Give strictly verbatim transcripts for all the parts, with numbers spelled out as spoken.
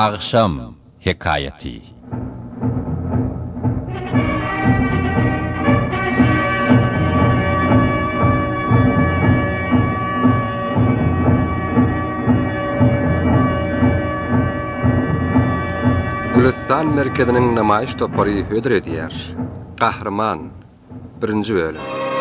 Akşam Hikayeti. Gülistan merkezinin namayiş topary hödür edýär. Gahrman birinji bölüm.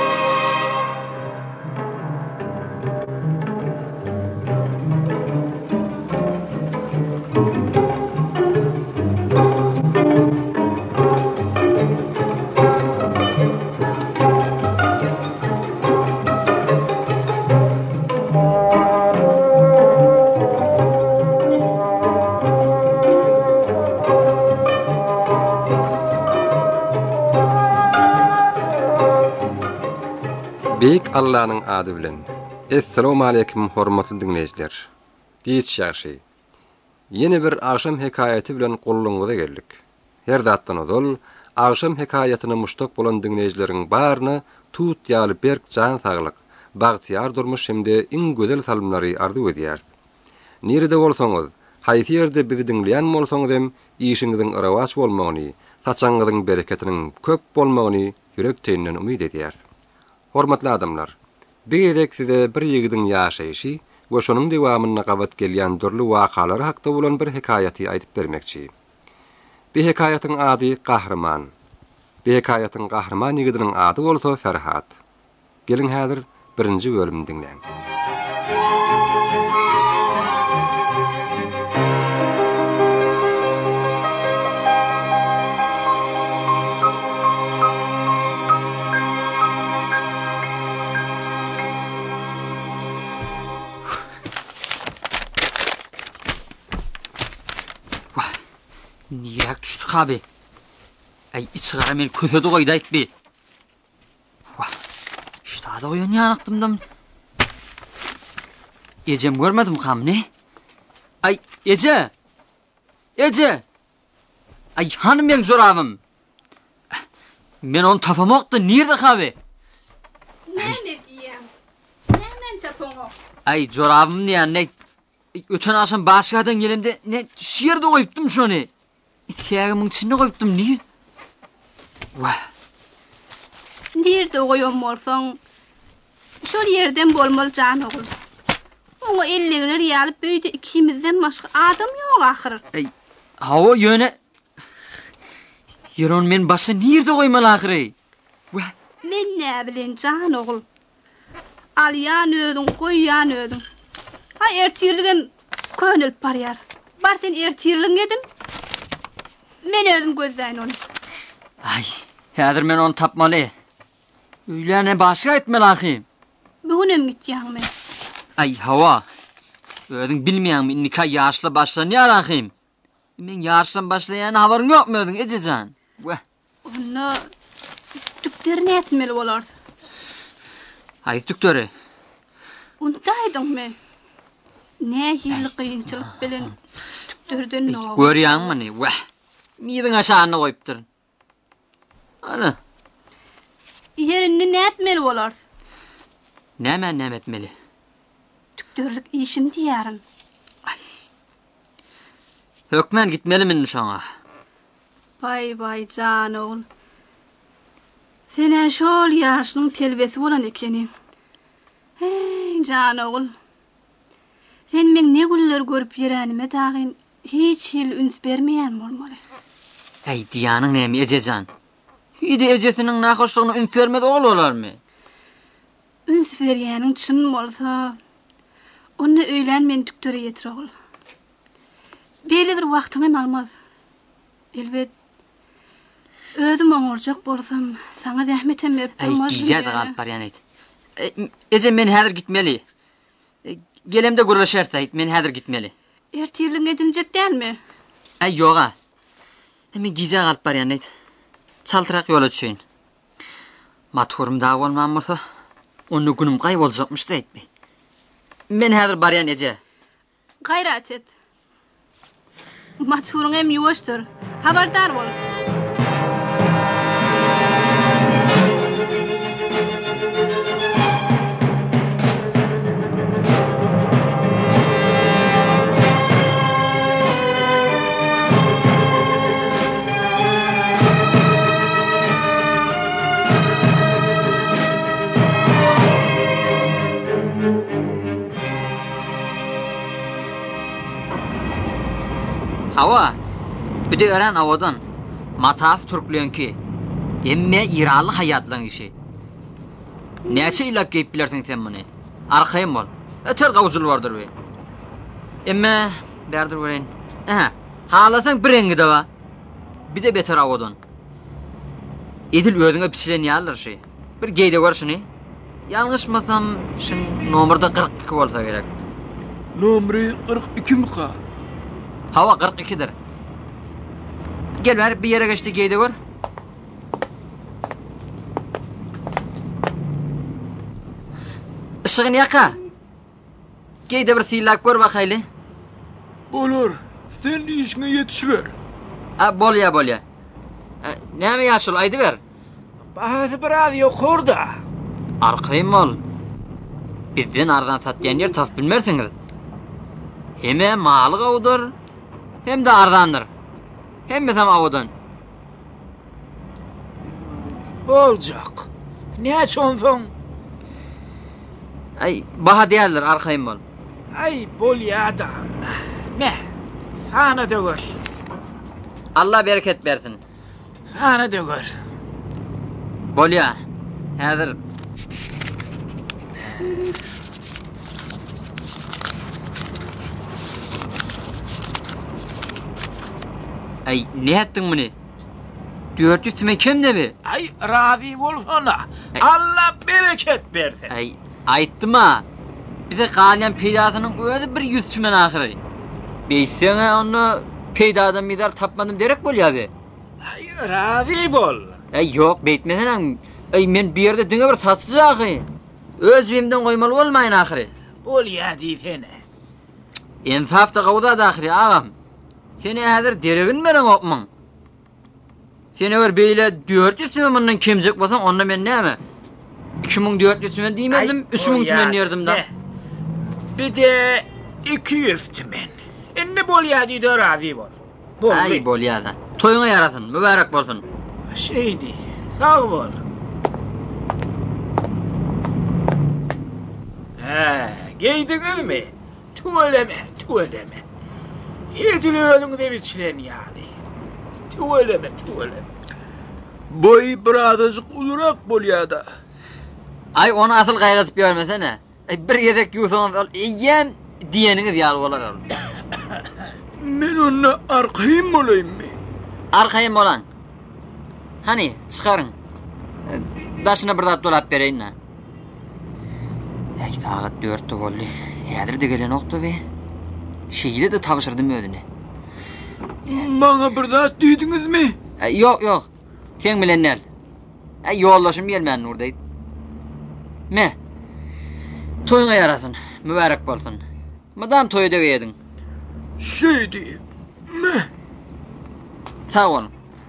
Beyk Allah'ın adı bilen. Esselamu aleyküm hormatly dinleyijiler. Giýit şaşy. Yeni bir akşam hikayeti bilen golluňyza geldik. Her zatdan odol, akşam hikayetyny muştak bolan dinleyijilerin baryna tut ýaly berk jan saglyk, bagtyar durmuş hemde iň gözel salymlary ardy edýär. Nerede bolsaňyz, haýsy ýerde bizi dinleýän bolsaňyz hem işiňiziň ýrawaç bolmagyny, saçaňyzyň bereketiniň köp bolmagyny ýürekden umyd edýär. Hormatly adamlar, beýdek size bir ýigidin ýaşaýşy we şonuň dewamyna gabat gelýän dürli wakalary hakda bolan bir hikayaty aýdyp bermekçi. Bu hikayatyň ady Gahrman. Bu hikayatyň gahrman ýigidiniň ady bolsa Ferhat. Gelin häzir birinji bölümni dinleň. Niýek düşdük abi? Ay içgara men kösedi goýdy aýtby. Wah. Ştada oýan ýanyktymdym. Ejem görmedim kamny. Ay Eje. Eje. Ay hanım men jorabym. Men onu tapamakdy. Nerede abi? Näme diýem? Nämen tapamak? Ay jorabym näme? Öten akşam başgadan gelemde ne şiýerde goýupdym şonu. Ýagymyň içine goýupdym. Niýe? Wah. Nerede goýan bolsaň, şol ýerden bolmaly jan ogul. Oňa elligini ýalyp büýdi ikimizden başga adam ýok ahyr. Ey, hawa ýöne. Ýeron men başy nerede goýmaly ahyry? Wah. Men näme bilen jan ogul. Alýan ödüň, goýan ödüň. Ha ertirligem könül barýar. Bar sen ertirliň edin. Men özüm gözleýin onu. Ay, häzir men onu tapmaly. Öýlene başga etmeli ahym. Bugünem gitýäň men. Ay hawa. Özüň bilmeýänmi nikah ýaşly başlanýar ahym. Men ýaşlan başlaýan habaryň ýokmy özüň ejejan? Wah. Onu tükderini etmeli bolar. Ay tükderi. Untaýdym men. Ne ýyl kıyınçylyk bilen tükderden no. Görýänmi? Wah. Miýiň aşagyna goýupdyr. Ana. Yerini ne etmeli bolar? Näme näme etmeli? Tükderlik işim diýärin. Ay. Hökmen gitmelimin şoňa. Vay vay jan ogul. Sene şol ýaşynyň telbesi bolan ekeni. Hey jan ogul. Sen men ne güller görüp ýerenime dagyn hiç hil üns bermeýän bolmaly. Ay diýanyň näme ejejan? Ýa-da ejesiniň nahoşlygyny üns bermedi olarmy? Üns berýäniň çyn bolsa, onu öýlen men tükdere ýetir ogul. Beýle bir wagtymy almaz. Elbet özüm oňurjak bolsam, saňa zähmetem berip bolmaz. Ay giýjädi galyp barýan edi. Eje men häzir gitmeli. Gelemde gurlaşart aýt, men häzir gitmeli. Ertirliň edinjek dälmi? Ay ýoga. Hem giýje galyp barýan edi. Çaltyrak ýola düşeýin. Mathurum da bolmamsa, onu günüm gaý boljakmyş diýdi. Men häzir barýan eje. Gaýrat et. Mathuruň hem ýuwaşdyr. Habardar bol. Hava. Bir de ören avadan. Matas Türklüğünki. Emme İranlı hayatlan işi. Neçe ilap geyip bilersin sen bunu? Arkayım ol. Öter kavucul vardır be. Emme berdir ören. Aha. Halasan bir rengi de var. Bir de beter avadan. Edil ödüne pişiren yalır şey. Bir geyde var şunu. Yanlışmasam şun nomurda kırk iki olsa gerek. Nomri kırk iki mi ka? Hava kırk ikidir. Gel ver bir yere geçti geyde var. Işığını yaka. Geyde bir sillak var bakaylı. Olur. Sen işine yetişiver. Ha bol ya bol ya. Ne mi yaşıl aydı ver. Bahası biraz yok orada. Arkayım ol. Bizden ardan satken yer tas bilmersiniz. Hem malı avudur, hem de ardandır. Hem de tam avudan. Olacak. Ne çonsun? Ay baha değerler arkayım ol. Ay bol ya adam. Ne? Sana da gör. Allah bereket versin. Sana da gör. Bol ya. Hazır. Ay ne ettin bunu? dört yüz tüme kimde mi? Ay razı ol ona. Allah bereket versin. Ay ayttım ha. Bize kalyan peydasının öyle bir yüz tümen ahırı. Beysene onu peydadan midar tapmadım derek bol ya be. Ay razı ol. Ay yok beytmesen ay men bir yerde dine bir satıcı akı. Öz evimden koymalı olmayın ahırı. Bol ya diyene. İnsaf da kavuda da ahırı ağam. Seni hazır deregin veren okman. Seni eğer beyle dört yüz tümen kimcek basan onunla ben ne mi? iki bin dört yüz tümen demedim, üç bin tümen yerdim da. Bir de iki yüz tümen. Enne bol ya diye de razı ol. Bol Ay bol ya da. Toyuna yarasın, mübarek olsun. Şeydi, sağ ol. He, giydiniz mi? Tuvaleme, tuvaleme. Yedili önünde biçilen yani. Tuvaleme, tuvaleme. Boy birazcık ulurak bol ya da. Ay onu asıl gayret görmesene. Ay bir yedek yusanız al, yem diyeniniz yar olar. Ben onunla arkayım olayım mı? Arkayım olan. Hani çıkarın. Daşına bir dat dolap vereyim ha. Ay saat dörtte oldu. Yadır da gelen oktu be. Şeyle de tavışırdım ödünü. Bana bir dat duydunuz mu? Ay yok yok. Sen bilen nel. Ay yollaşım gelmeyen oradaydı. Me. Toyuna yarasın. Mübarek olsun. Madam toyu da yedin. Şeydi. Ne? Sağ olun.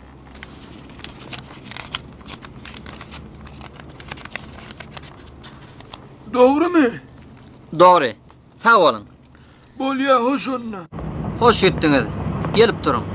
Doğru mu? Doğru. Sağ olun. Bol ya hoş onunla. Hoş gittiniz. Gelip durun.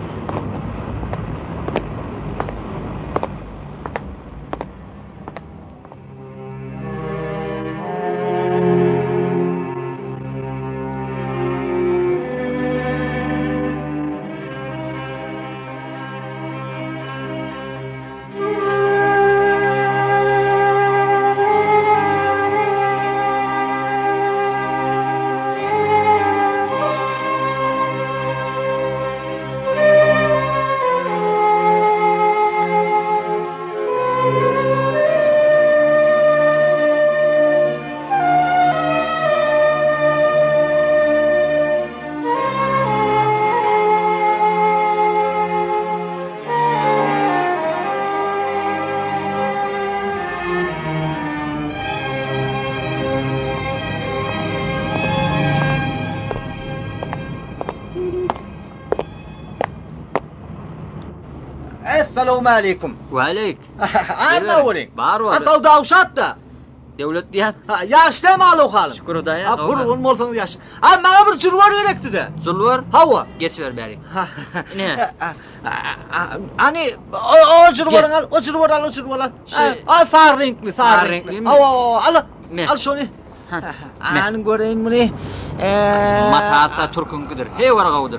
Assalamu alaikum. Ve aleyk. Anna oling. Bar var. Asal davşat da. Devlet diyen. Yaşta malı okalım. Şükür da ya. Ha kurun olsanız yaş. Ha bana bir cırvar gerekti de. Zulvar. Hava. Geç ver bari. Ne? Hani o o cırvarın al, o cırvar al, o cırvar al. Şey- Al sar renkli, sar Sar renkli. renkli mi? Hava al. Ne? Al şunu. Ha. An göreyim bunu. Eee Matasta Türk'ünkidir. Hey var gavudur.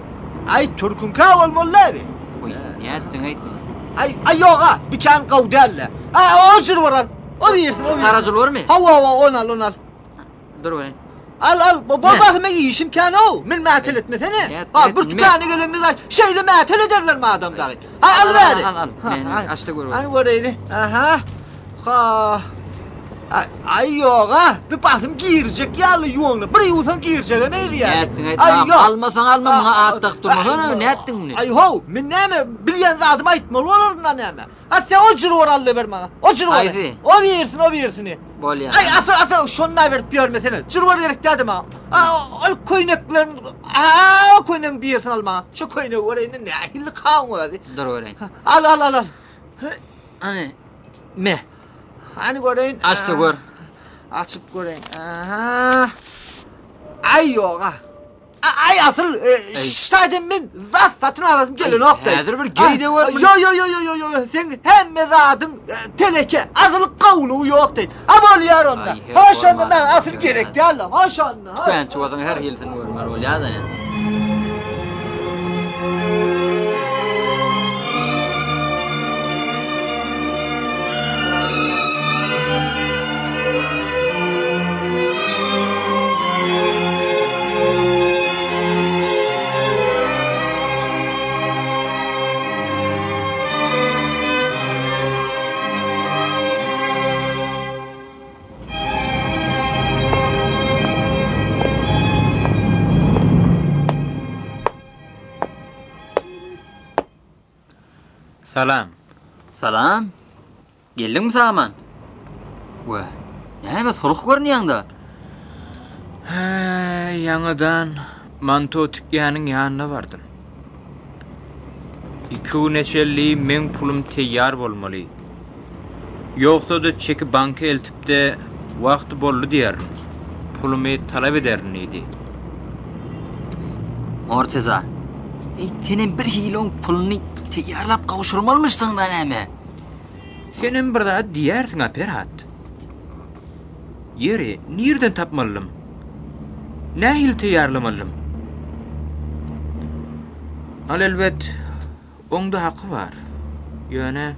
Ay Türk'ün ka olmalı abi. Oy, ne ettin ayt? Ay ay yoğa bir kan qavdalle. Ay o jurvaran. O birsin o bir. Taracıl var mı? Hava hava onal onal. Dur bakayım. Al al baba bakma işim kan o. Min metel etmesene. Ha bir tükane gelemizler. Şeyle metel ederler mi adam da? Ha al ver. Al al. Açtı gör. Hani var öyle. Aha. Ha. Ay, ay yoğa bir basım girecek yalı yuğunla. Bir yuğsan girecek neydi ya? Ne ettin ayt? Almasan alma bana ağat takıp durmasana. Ne ettin bunu? Ay ho, min neme bilyen zadım aytmalı olurdan neme. Ha sen o jurvar allı ver bana. O jurvar. Ayzi. O birsin o birsini. Bol ya. Ay asıl asıl şunna verip biyor mesela. Jurvar gerek dedim ha. Al koynakların, aa o koynağın birsin alma. Şu koynağı orayın ne ahilli kan var. Dur bakayım. Al al al al. Hani me. Hani göreyim. Açtı gör. Açıp göreyim. Aha. Ay yoğa. Ay asıl şahidim ben zat satın aldım gelin nokta. Nedir bir geyde var mı? Yo yo yo yo yo yo sen hem mezadın teleke asıl kavlu yok değil. Ama ol yar onda. Hoşanlı ben asıl gerekti Allah. Hoşanlı. Ben çuvadan her yıldan görmür ol ya da ne? Salam. Salam. Geldin mi saman? Ve, ne soluk görünüyorsun da? He, yanıdan manto tükyanın yanına vardım. İki neçelli men pulum teyyar bolmalı. Yoksa da çeki banka eltip de vakti bollu diyerim. Pulumu talep ederim neydi. Morteza. E, senin bir hilon pulunu teyyarlap kavuşurmalmışsın da neme? Senin bir daha diyersin ha Ferhat. Yeri nereden tapmalım? Ne hil teyyarlamalım? Al elbet, onda hakkı var. Yöne...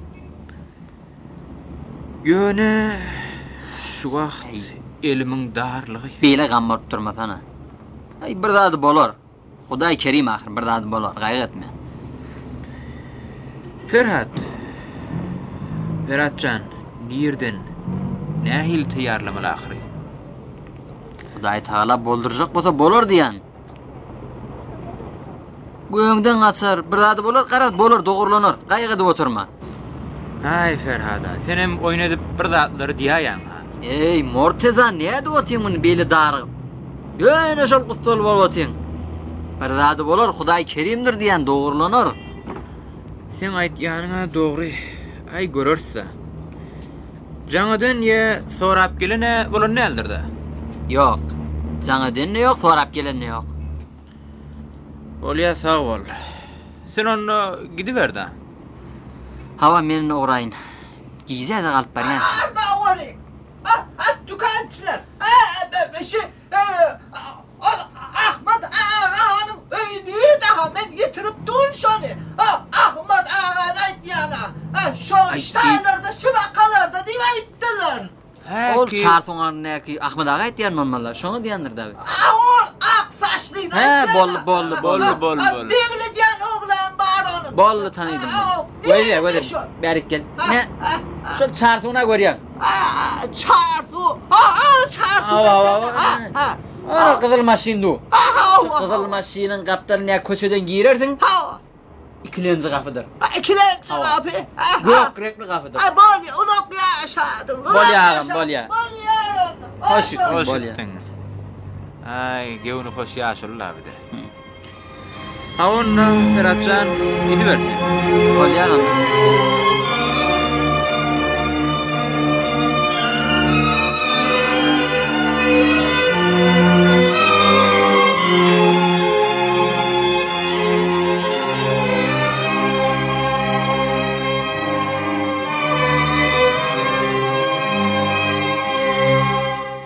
Yöne... Şu vakt elimin darlığı... Beyle gammar durmasana. Ay bir daha da bolor. Huday kerim ahir bir daha da bolor. Gaygı etme. Ferhat... Ferhatcan, nereden? Ne hil teyyarlamalı ahiri? Huday Teala bolduracak bolsa bolor diyen. Göğünden açar, bir daha da bolor, karat bolor, doğurlanır. Gaygı edip oturma. Ay Ferhat'a, sen hem oynadıp bir dağıtları diyayan ha. Ey Morteza, ne edip otayım bunu beli darıgıp? Göğüne şol kustol bol otayım. Bir daha da bolor, Huday kerimdir diyen doğurlanır. Sen ayt yanına doğru, ay görürse. Canıdan ya sorap gelene bolun ne eldirdi? Yok, canıdan ne yok, sorap gelen ne yok. Ol ya sağ ol. Sen onu gidiver da. Hava menin uğrayın. Gize de kalıp var yansın. Ha var ya. Ha ha dükkançılar. Ha şey Ahmet Ağa'nın öylüğü daha ben getirip dur şunu. Ha Ahmet Ağa'nın aytiyana. Ha şu işlerlerde şırakalarda diye ayttılar. Ol çarpın ne ki Ahmet Ağa etdiyen olmalılar. Şunu diyendir tabi. Ha o ak saçlıyla. He bollu bollu bollu bollu bollu. Birli diyen oğlan var onun. Bollu tanıydım ben. Böyle böyle. Berik gel. Ne? Şu çarpına görüyorsun. Çarpı. Ha çarpı. Ha. Ana kızıl maşin du. Şu kızıl maşinin kaptanı ne köşeden girersin. Ha. İkilenci kapıdır. İkilenci kapı. Gök renkli kapıdır. Ha bol ya ulak yaşadım. Bol yağım bol ya. Bol yağım. Hoş Hoş bol ya. ettin. Ay gevni hoş yaşırlar bir de. Ha onu Ferhatcan gidiversin. Bol yağım.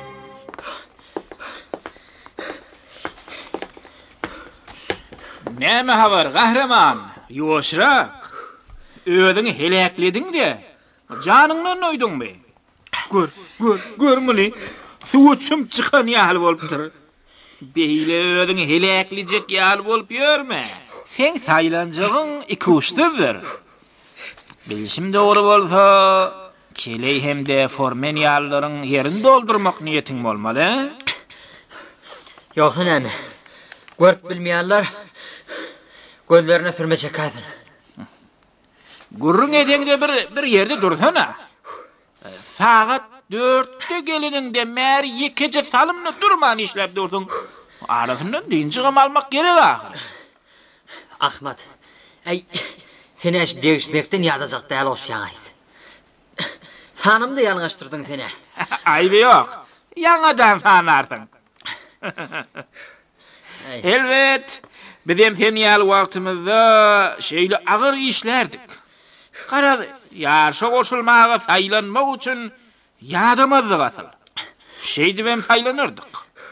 Ne Näme habar kahraman? Yoşrak. Ödüňi helekledin de. Janyňdan oýdunmy? Gör, gör, görmeli. Suwçum çykan ýaly bolupdyr. Beýle ödüňi heleklijek ýaly bolup ýörme. Sen saýlanjagyň iki uçdyr. Bilşim dogry bolsa, keley hemde formen ýallaryň ýerini doldurmak niýetiň bolmaly. Ýoksa näme? Görüp bilmeýänler gözlerine sürme çekadyn. Gurrun edeňde bir bir ýerde dursana. Sagat dörtte gelininde mer ýekece salymny durman işläp durdun. Arasyndan diňjigem almak gerek ahir. Ahmat, ey, seni eş değişmekten ýadajak däl oşýaňyz. Sanymdy ýalňaşdyrdyň seni. Aýby ýok. Ýangadan sanardyň. Elbet, bizim seni ýaly wagtymyzda şeýle agyr işlerdik. Qara, ýarşa goşulmaga saýlanmak üçin ýadymyzdy gatyl. Şeýdi ben saýlanyrdyk.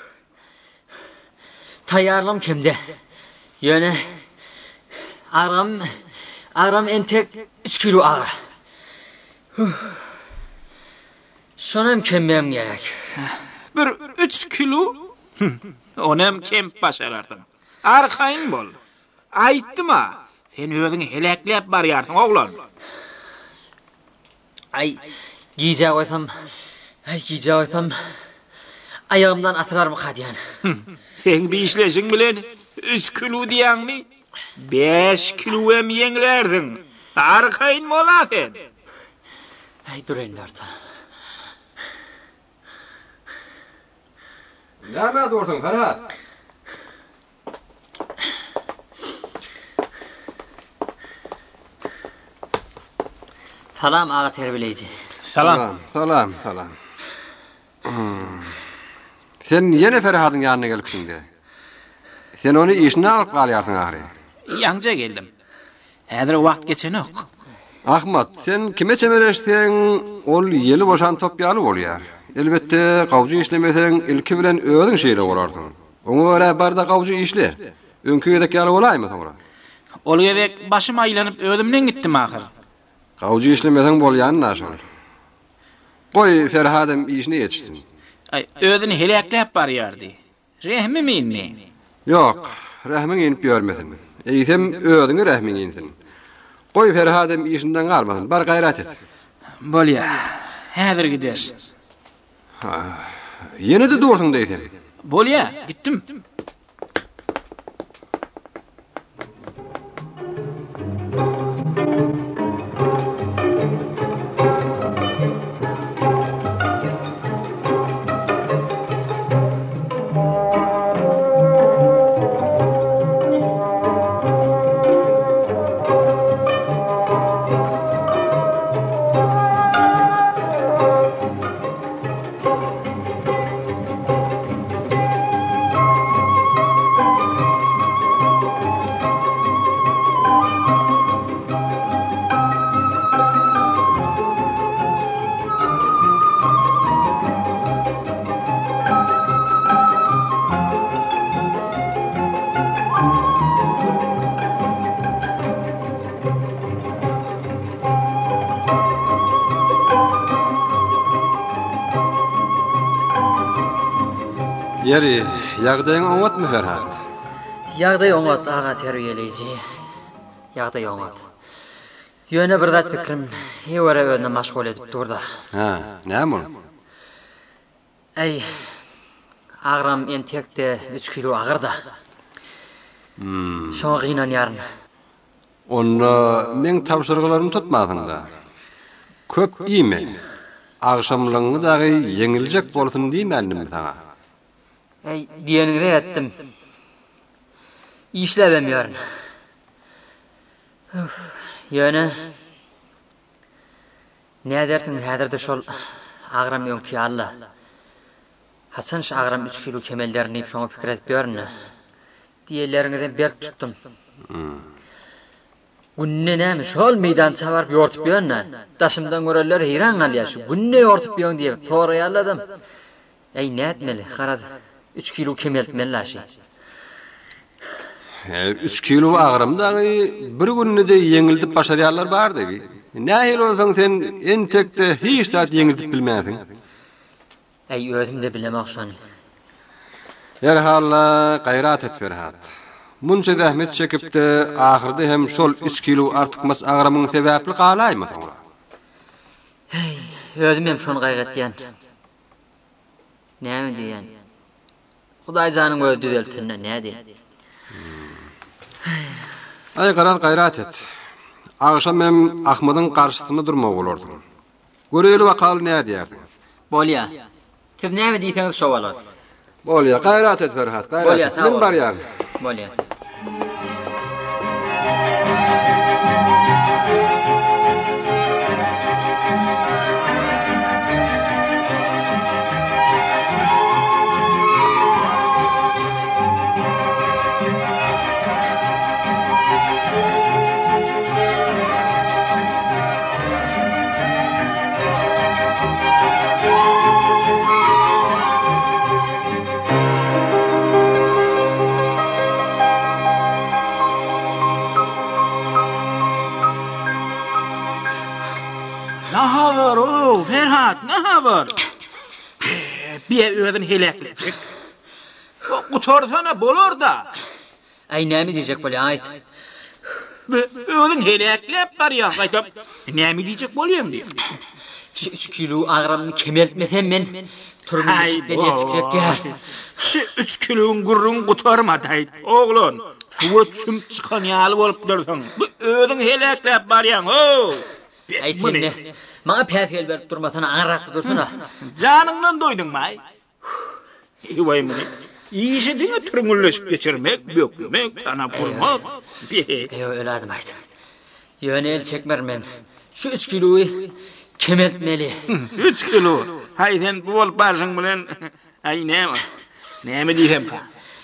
Taýýarlam kimde? Ýöne aram aram entek üç kilo agyr. Şonam kemmem gerek. Bir üç kilo onem kem başarardın. Arkayn bol. Aýtdyma, sen öňüňi helekläp barýarsyň oglan. Ay, giyce koysam, ay giyce koysam, ayağımdan atırar mı kadyan? Sen bir işleşin bilen, üç kilo diýäňmi? Beş kilo hem ýeňlerdin. Arkayn mola sen. Ay dur enlerdi. Näme durdyň Ferhat? Salam ağa terbileyici. Salam. Salam, salam. Hmm. Sen ýene Ferhatyň ýanyna gelipdiň. Sen onu işine alyp galýarsyň ahry. Ýanca geldim. Häzir wagt geçenok. Ahmat, sen kime çemeleşseň, ol ýeli boşan topýaly bolýar. Elbette gawjy işlemeseň ilki bilen özüň şeýle bolarsyň. Oňa görä barda gawjy işle. Öňkü gedek ýaly bolaýmy soňra? Ol gedek başym aýlanyp özümden gitdim ahir. Gawjy işlemeseň bolýan naşol. Goý Ferhadym işine ýetişsin. Ay, özüni helekläp barýardy. Rehmi minni. Ýok, rahmiň inip ýörmesin. Eýsem özüňe rahmiň insin. Goý Ferhadym işinden galmasyn, bar gaýrat et. Bolýa. Häzir gider. Ýene de dursyň diýsen. Bolýa, gitdim. Yeri, ýagdaýyň oňatmy Ferhat? Ýagdaý oňat ağa terbileyici. Ýagdaý oňat. Ýöne bir zat pikrim, ýewere özüne maşgul edip durdy. Ha, näme ol? Ey, agram entekde üç kilo agyrda. Hmm. Şoňa gynanýaryn. Onda men tapşyrgylarymy tutmadyň da. Köp ýeme. Agşamlygyny dagy ýeňiljek bolsun diýmendim sana. Ey, diýenini etdim. İşlebemýäryn. Ýöne nädertiň häzirde şol agram ýonky alla. Hasan şu agram üç kilo kemellerini şoňa pikir edip ýörnä. Diýerleriňizden berk tutdum. Günne näme şol meýdan çabarp ýortup ýörnä. Daşymdan göreler heýran galýar şu. Günne ýortup ýön diýip toğra ýaladym. Ey näetmeli, garad üç kilo kemeltmeli şi. üç kilo agram-da bir günde yeňildip başarýarlar bardy. Nähil olsaň sen en tekde hiç zat yeňildip bilmäsiň. Ey özüm de bilemek şonu. Ýa-halla gaýrat et Ferhat. Munça zähmet çekipde ahyrda hem şol üç kilo artykmas agramyň sebäpli galaýmy soňra? Hey, özüm hem şonu gaýgatýan. Näme diýen? Hudaý janyň öýü düzeltsinne näme diýen? Ay garal gaýrat et. Agşam hem Ahmadyň garşysynda durmak bolardy. Göreýeli wakal näme diýerdi? Bolýa. Siz näme diýseňiz şo bolar. Bolýa, gaýrat et Ferhat, gaýrat et. Men barýar. Bolýa. Nahavar o Ferhat, nahavar. Bir öýden helekleçik. O gutarsana bolar da. Ay näme diýjek bolýar aýt. Öýden heleklep barýar gaýtap. Näme diýjek bolýam diýip. üç kilo agramyny kemeltmesem men turmuş denetçek gel. Şu üç kilon gurrun gutarmadı aýt. Oglun, şuwa çüm çykan ýaly bolup dursaň. Bu öýden heleklep barýan o. Ay sende. Maňa päsgel berip durmasan aňratdy dursana. Janyňdan doýdun maý. Eýway meni. İşe diňe türmülleşip geçirmek, bökmek, tanap bolmak. Eýo öladım aýt. Ýönel çekmer men. Şu üç kiloy kemeltmeli. üç kilo. Hay sen bu bolup barşyň bilen ay näme? Näme diýsem ka?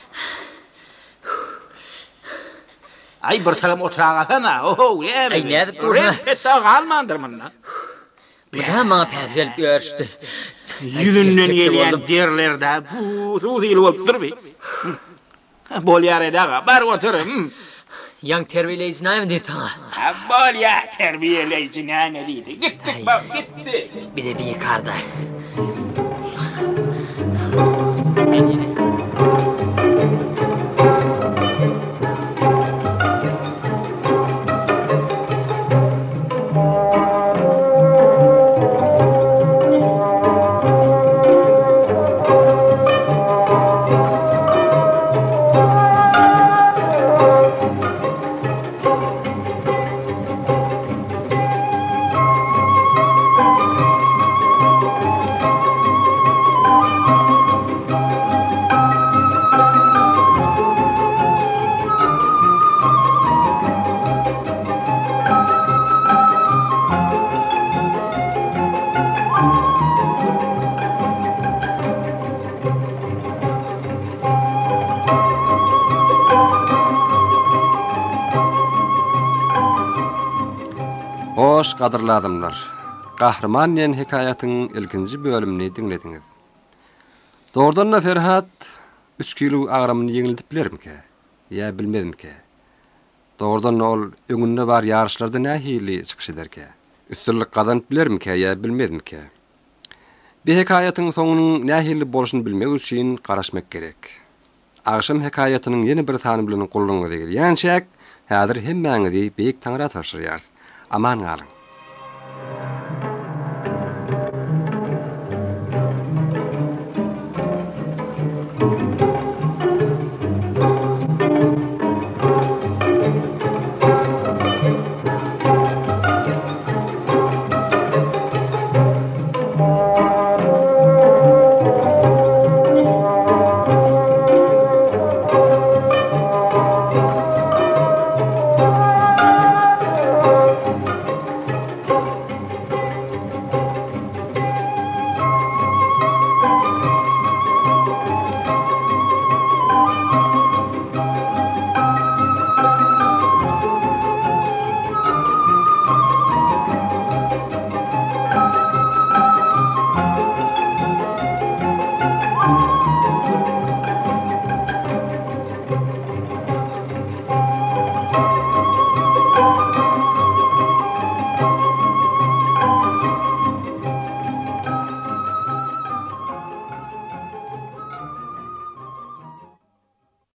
Ay bir taram oturağasana. Oho, ýa-da. Ay nädip durma? Petta galmandyr menda. Bu da maňa päsgel görüşdi. Ýüzünden gelýän derlerde bu suýly bolup durby. Bolýar edaga, bar otur. Ýang terbiýeleýici näme diýdi taňa? Ha, bolýar terbiýeleýici näme diýdi? Gitdik, bak, gitdi. Bir de bir karda. Hoş gadyrly adamlar. Gahrman diýen hekaýatyň ilkinji bölümini dinlediňiz. Doğrudan da Ferhat üç kilo agramyny ýeňildip bilermike? Ýa bilmedimke? Doğrudan ol öňünde bar ýarşlarda nähili çykyş ederke? Üstünlik gazanyp bilermike? Ýa bilmedimke? Bir hekaýatyň soňunyň nähili bolşyny bilmek üçin garaşmak gerek. Agşam hekaýatynyň ýeni bir sany bilen gullanýar. Ýani-şek häzir hemmäňizi beýik taňra taşyrýar. Aman galyň.